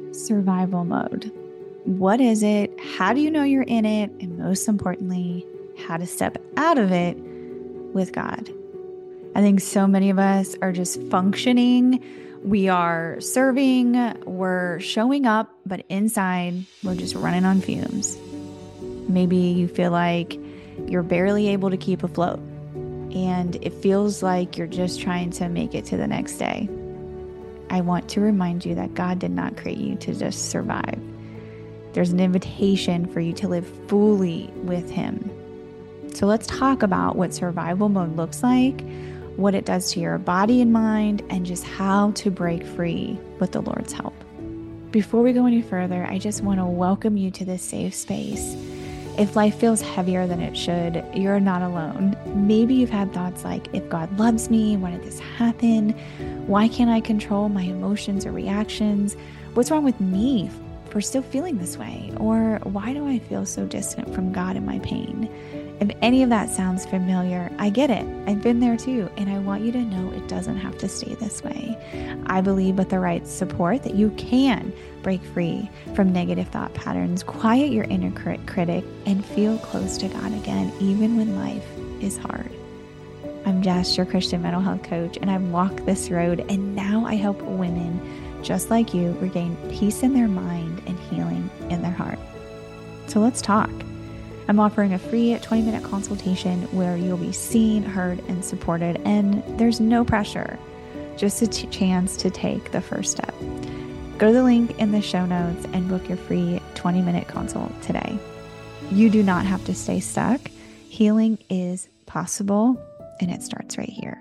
Survival mode. What is it? How do you know you're in it? And most importantly, how to step out of it with God. I think so many of us are just functioning. We are serving, we're showing up, but inside, we're just running on fumes. Maybe you feel like you're barely able to keep afloat, and it feels like you're just trying to make it to the next day. I want to remind you that God did not create you to just survive. There's an invitation for you to live fully with Him. So let's talk about what survival mode looks like, what it does to your body and mind, and just how to break free with the Lord's help. Before we go any further, I just want to welcome you to this safe space. If life feels heavier than it should, you're not alone. Maybe you've had thoughts like, if God loves me, why did this happen? Why can't I control my emotions or reactions? What's wrong with me for still feeling this way? Or why do I feel so distant from God in my pain? If any of that sounds familiar, I get it. I've been there too, and I want you to know it doesn't have to stay this way. I believe with the right support that you can break free from negative thought patterns, quiet your inner critic, and feel close to God again, even when life is hard. I'm Jess, your Christian mental health coach, and I've walked this road, and now I help women just like you regain peace in their mind and healing in their heart. So let's talk. I'm offering a free 20-minute consultation where you'll be seen, heard, and supported, and there's no pressure, just a chance to take the first step. Go to the link in the show notes and book your free 20-minute consult today. You do not have to stay stuck. Healing is possible, and it starts right here.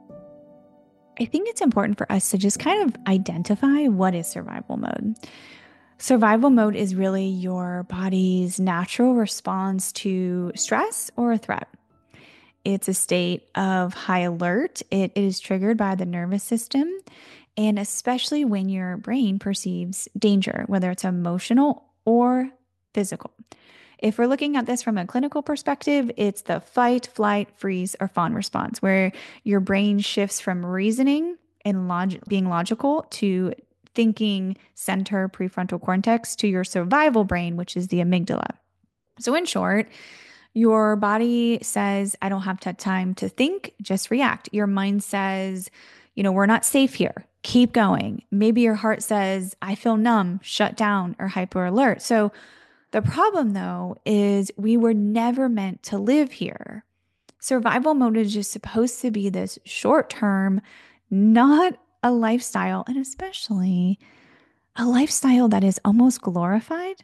I think it's important for us to just kind of identify what is survival mode. Survival mode is really your body's natural response to stress or a threat. It's a state of high alert. It is triggered by the nervous system, and especially when your brain perceives danger, whether it's emotional or physical. If we're looking at this from a clinical perspective, it's the fight, flight, freeze, or fawn response, where your brain shifts from reasoning and being logical to thinking center prefrontal cortex to your survival brain, which is the amygdala. So in short, your body says, I don't have time to think, just react. Your mind says, we're not safe here. Keep going. Maybe your heart says, I feel numb, shut down, or hyper alert. So the problem, though, is we were never meant to live here. Survival mode is just supposed to be this short term, not a lifestyle, and especially a lifestyle that is almost glorified,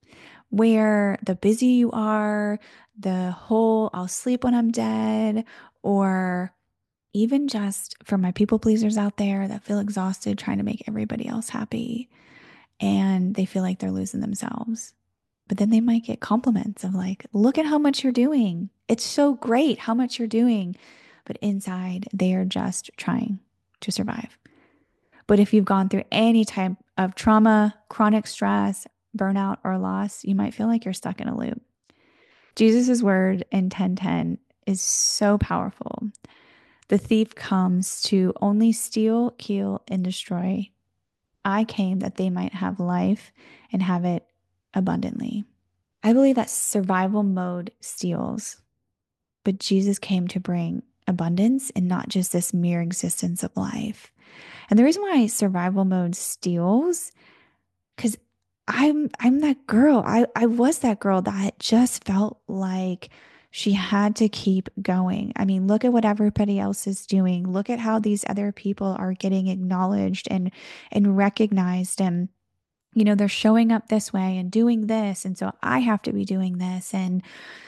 where the busy you are, the whole I'll sleep when I'm dead, or even just for my people pleasers out there that feel exhausted trying to make everybody else happy and they feel like they're losing themselves. But then they might get compliments of like, look at how much you're doing. It's so great how much you're doing. But inside, they are just trying to survive. But if you've gone through any type of trauma, chronic stress, burnout, or loss, you might feel like you're stuck in a loop. Jesus' word in 10:10 is so powerful. The thief comes to only steal, kill, and destroy. I came that they might have life and have it abundantly. I believe that survival mode steals, but Jesus came to bring abundance and not just this mere existence of life. And the reason why survival mode steals, because I'm that girl. I was that girl that just felt like she had to keep going. I mean, look at what everybody else is doing. Look at how these other people are getting acknowledged and recognized, and they're showing up this way and doing this, and so I have to be doing this. And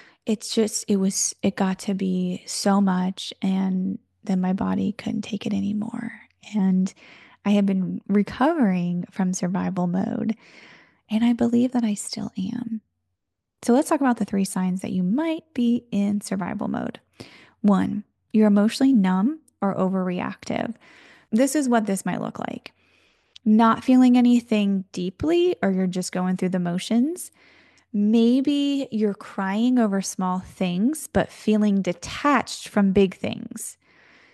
it got to be so much, and then my body couldn't take it anymore. And I have been recovering from survival mode, and I believe that I still am. So let's talk about the 3 signs that you might be in survival mode. 1, you're emotionally numb or overreactive. This is what this might look like. Not feeling anything deeply, or you're just going through the motions. Maybe you're crying over small things, but feeling detached from big things.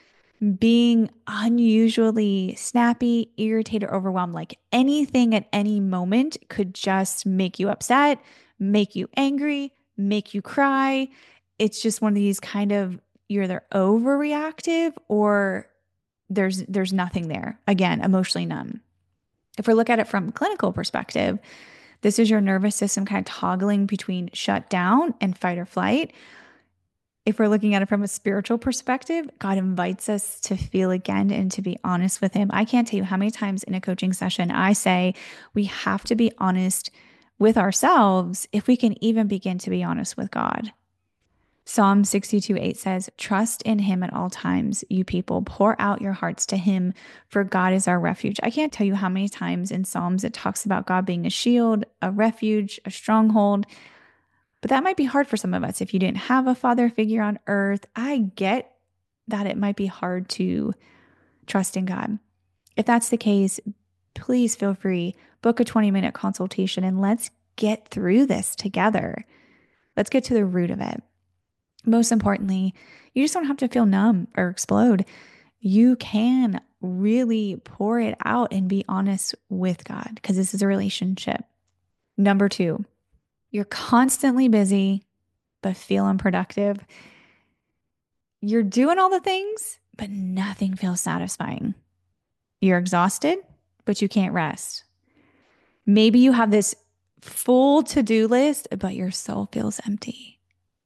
being unusually snappy, irritated, overwhelmed, like anything at any moment could just make you upset, make you angry, make you cry. It's just one of these kind of, you're either overreactive or there's nothing there. Again, emotionally numb. If we look at it from a clinical perspective, this is your nervous system kind of toggling between shut down and fight or flight. If we're looking at it from a spiritual perspective, God invites us to feel again and to be honest with Him. I can't tell you how many times in a coaching session I say we have to be honest with ourselves if we can even begin to be honest with God. Psalm 62:8 says, "Trust in Him at all times, you people. Pour out your hearts to Him, for God is our refuge." I can't tell you how many times in Psalms it talks about God being a shield, a refuge, a stronghold. But that might be hard for some of us. If you didn't have a father figure on earth, I get that it might be hard to trust in God. If that's the case, please feel free, book a 20-minute consultation and let's get through this together. Let's get to the root of it. Most importantly, you just don't have to feel numb or explode. You can really pour it out and be honest with God because this is a relationship. Number 2, you're constantly busy, but feel unproductive. You're doing all the things, but nothing feels satisfying. You're exhausted, but you can't rest. Maybe you have this full to-do list, but your soul feels empty.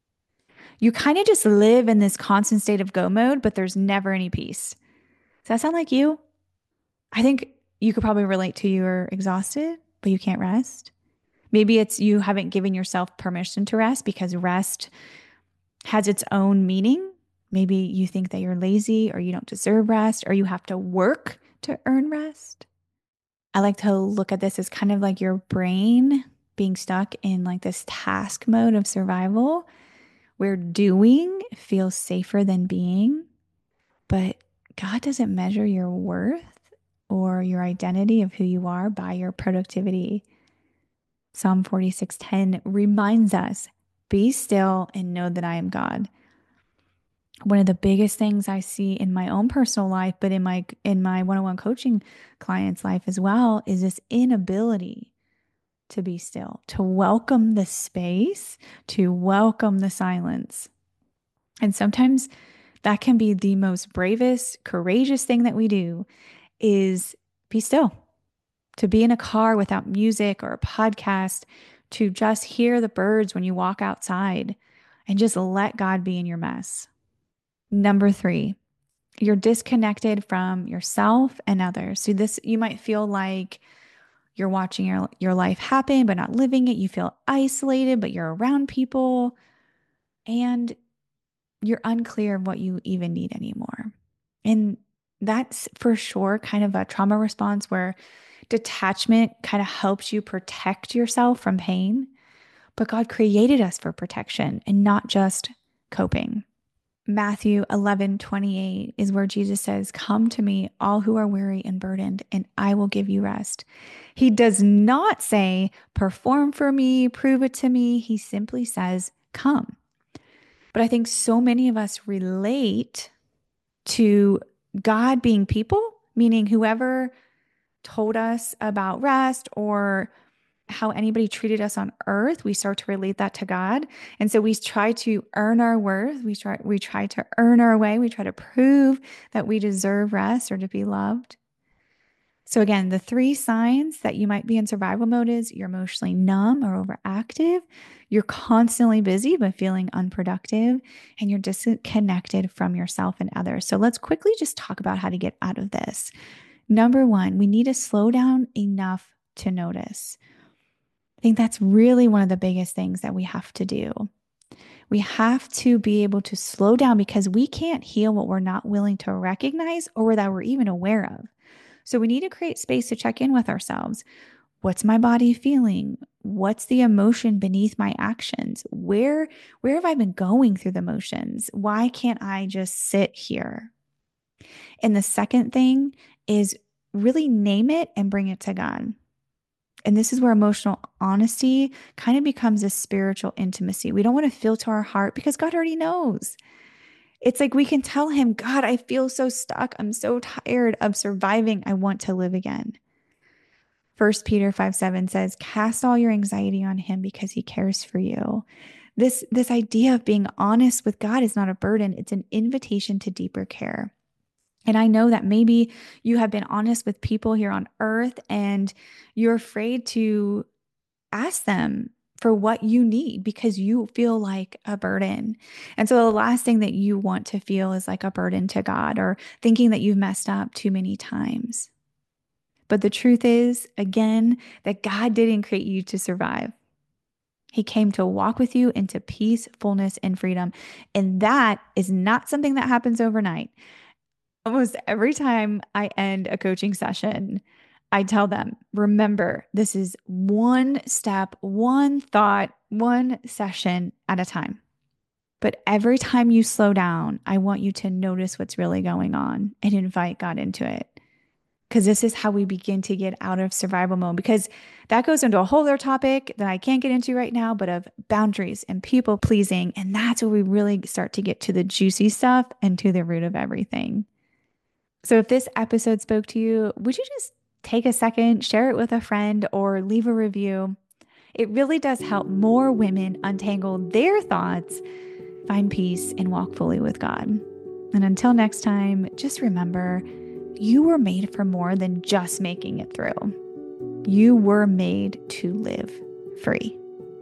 You kind of just live in this constant state of go mode, but there's never any peace. Does that sound like you? I think you could probably relate to you're exhausted, but you can't rest. Maybe it's you haven't given yourself permission to rest because rest has its own meaning. Maybe you think that you're lazy or you don't deserve rest or you have to work to earn rest. I like to look at this as kind of like your brain being stuck in like this task mode of survival where doing feels safer than being. But God doesn't measure your worth or your identity of who you are by your productivity. Psalm 46:10 reminds us, "Be still and know that I am God." One of the biggest things I see in my own personal life, but in my one-on-one coaching clients' life as well, is this inability to be still, to welcome the space, to welcome the silence. And sometimes that can be the most bravest, courageous thing that we do is be still, to be in a car without music or a podcast, to just hear the birds when you walk outside and just let God be in your mess. Number 3, you're disconnected from yourself and others. So this, you might feel like you're watching your life happen, but not living it. You feel isolated, but you're around people. And you're unclear of what you even need anymore. And that's for sure kind of a trauma response where detachment kind of helps you protect yourself from pain. But God created us for protection and not just coping. Matthew 11:28 is where Jesus says, "Come to me, all who are weary and burdened, and I will give you rest." He does not say, "Perform for me, prove it to me." He simply says, "Come." But I think so many of us relate to God being people, meaning whoever told us about rest or how anybody treated us on earth, we start to relate that to God. And so we try to earn our worth. We try to earn our way. We try to prove that we deserve rest or to be loved. So again, the 3 signs that you might be in survival mode is you're emotionally numb or overactive, you're constantly busy but feeling unproductive, and you're disconnected from yourself and others. So let's quickly just talk about how to get out of this. Number 1, we need to slow down enough to notice. I think that's really one of the biggest things that we have to do. We have to be able to slow down because we can't heal what we're not willing to recognize or that we're even aware of. So we need to create space to check in with ourselves. What's my body feeling? What's the emotion beneath my actions? Where have I been going through the motions? Why can't I just sit here? And the second thing is really name it and bring it to God. And this is where emotional honesty kind of becomes a spiritual intimacy. We don't want to filter our heart because God already knows. It's like we can tell him, God, I feel so stuck. I'm so tired of surviving. I want to live again. 1 Peter 5:7 says, cast all your anxiety on him because he cares for you. This idea of being honest with God is not a burden. It's an invitation to deeper care. And I know that maybe you have been honest with people here on earth and you're afraid to ask them for what you need because you feel like a burden. And so the last thing that you want to feel is like a burden to God or thinking that you've messed up too many times. But the truth is, again, that God didn't create you to survive. He came to walk with you into peace, fullness, and freedom. And that is not something that happens overnight. Almost every time I end a coaching session, I tell them, remember, this is one step, one thought, one session at a time. But every time you slow down, I want you to notice what's really going on and invite God into it. Because this is how we begin to get out of survival mode. Because that goes into a whole other topic that I can't get into right now, but of boundaries and people pleasing. And that's where we really start to get to the juicy stuff and to the root of everything. So if this episode spoke to you, would you just take a second, share it with a friend, or leave a review? It really does help more women untangle their thoughts, find peace, and walk fully with God. And until next time, just remember, you were made for more than just making it through. You were made to live free.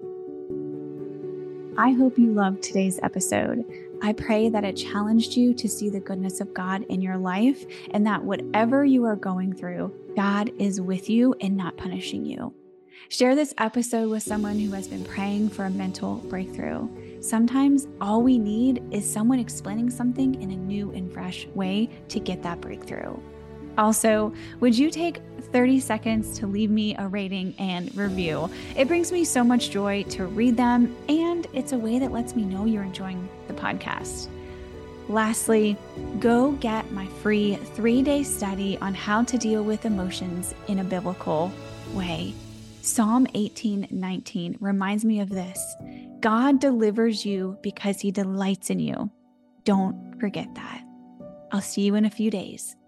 I hope you loved today's episode. I pray that it challenged you to see the goodness of God in your life and that whatever you are going through, God is with you and not punishing you. Share this episode with someone who has been praying for a mental breakthrough. Sometimes all we need is someone explaining something in a new and fresh way to get that breakthrough. Also, would you take 30 seconds to leave me a rating and review? It brings me so much joy to read them, and it's a way that lets me know you're enjoying the podcast. Lastly, go get my free 3-day study on how to deal with emotions in a biblical way. Psalm 18:19 reminds me of this. God delivers you because he delights in you. Don't forget that. I'll see you in a few days.